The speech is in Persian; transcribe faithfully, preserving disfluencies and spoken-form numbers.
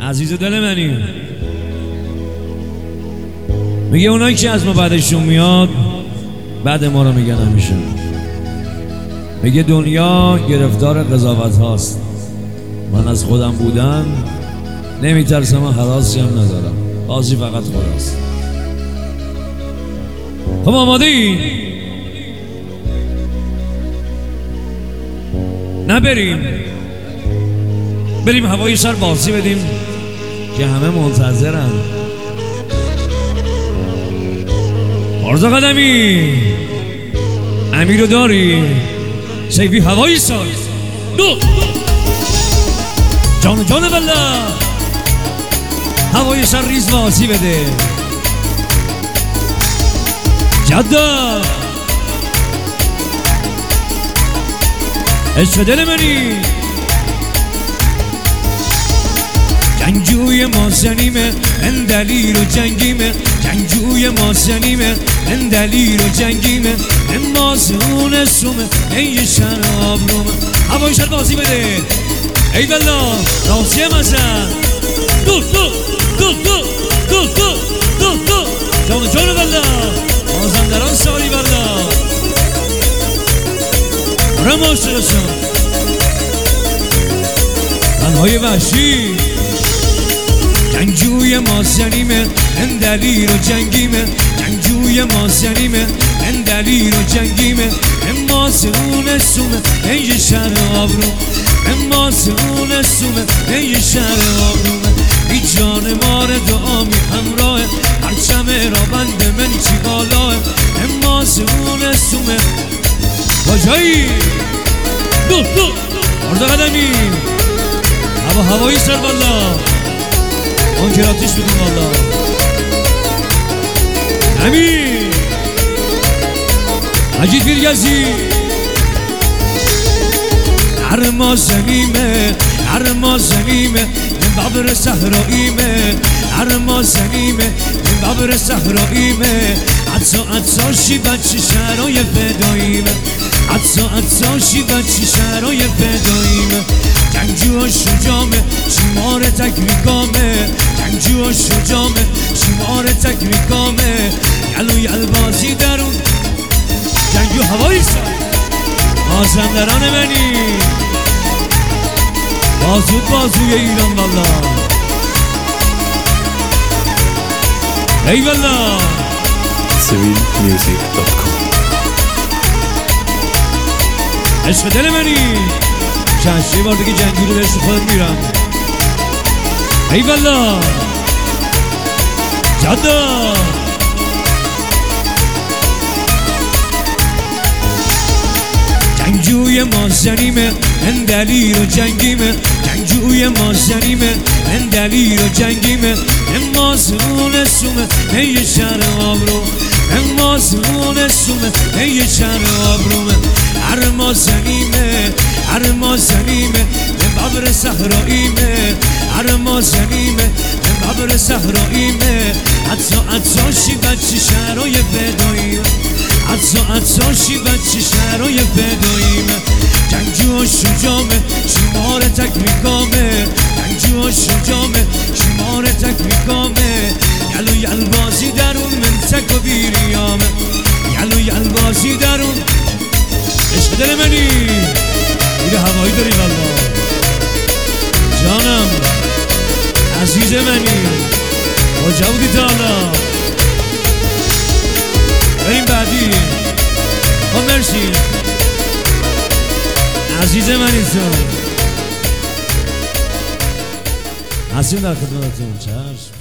عزیز دل منی. میگه اونایی که از ما بعدشون میاد بعد ما رو میگن همیشه. میگه دنیا گرفتار قضاوت هاست، من از خودم بودن نمیترسم و حراسی هم ندارم، قاضی فقط خداست. خب آماده ای؟ نه بریم بریم هوای شهر بازی بدیم که همه منتظرن. عرض قدمی امیرو داری سیفی هوایی ساز دو جان جان بلا هوای شهر ریز بازی بده. جدا عشق دل منی، جنگجوی ما زنیمه من دلیر و جنگیمه، جنگجوی ما زنیمه من دلیر و جنگیمه، من مازون سومه این شراب رومه. هوای شهر بازی بده ای بلا راضیه مزن دو دو دو دو دو دو دو دو جان جان بلا مازندران سالی بلا رماش رسان تنهای وحشی. جنگجوی ما زنیمه من دلیر و جنگیمه، جنگجوی ما زنیمه من دلیر و جنگیمه، من مازون سومه این شراب رو، من مازون سومه این شراب رو. ای جان مار دعامی همراه هرچم را بند من چی بالاه، من مازون سومه کجایی دو دو عرض قدمی هوا هوایی سر بالا اون که راتیش بدون بالا امین مجید بیرگزی. هر ما زنیمه هر ما زنیمه من بابر صحراییمه، هر ما زنیمه من بابر صحراییمه، عطا عطاشی بچه شهرهای فداییمه، عطا عطاشی بچه شهرهای فداییمه. جنگجو شجامه شمار تکریکامه، جنگجو شجامه شمار تکریکامه، یلو یل بازی درون جنگجو هوایی سر مازندران منی، بازود بازوی ایران والا ای والا سویل میوزیک دات کام. عشق دل منی چند بار دیگه جنگی رو بهش خودت میرم ای والا جدا. جنگجوی ما زنیمه من دلیر و جنگیمه، جنگجوی ما زنیمه من دلیر و جنگیمه، من مازون سومه این شراب رو، من مازون سومه این شراب رو. هر ما زنیمه هر ما زنیمه من بابر صحراییمه، هر ما زنیمه من بابر صحراییمه، عطا عطاشی بچه شهرهای فداییمه، عطا عطاشی بچه شهرهای فداییمه. جنگجو شجامه شمار تکریکامه، جنگجو شجامه شمار تکریکامه، یلو یل بازی درون من تک و بیریامه، یلو یل بازی درون. عشق دل منی میره هوایی داری والا جانم عزیز منی کجا بودی تا حالا؟ بریم بعدی. خب مرسی عزیز منی تو هستیم در خدمتتون. چشم.